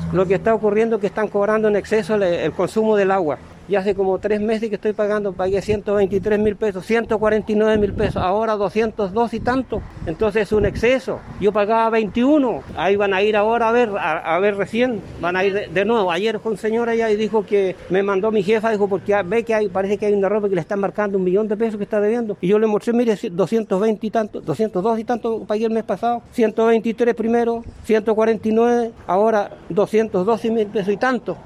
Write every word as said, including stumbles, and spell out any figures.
Lo que está ocurriendo es que están cobrando en exceso el, el consumo del agua. Y hace como tres meses que estoy pagando, pagué ciento veintitrés mil pesos, ciento cuarenta y nueve mil pesos, ahora doscientos dos y tanto. Entonces es un exceso. Yo pagaba veintiuno, ahí van a ir ahora a ver, a, a ver recién, van a ir de, de nuevo. Ayer fue un señor allá y dijo que me mandó mi jefa, dijo, porque ve que hay, parece que hay un error porque le están marcando un millón de pesos que está debiendo. Y yo le mostré, mire, doscientos veinte y tanto, doscientos dos y tanto pagué el mes pasado, ciento veintitrés primero, ciento cuarenta y nueve, ahora doscientos doce mil pesos y tanto.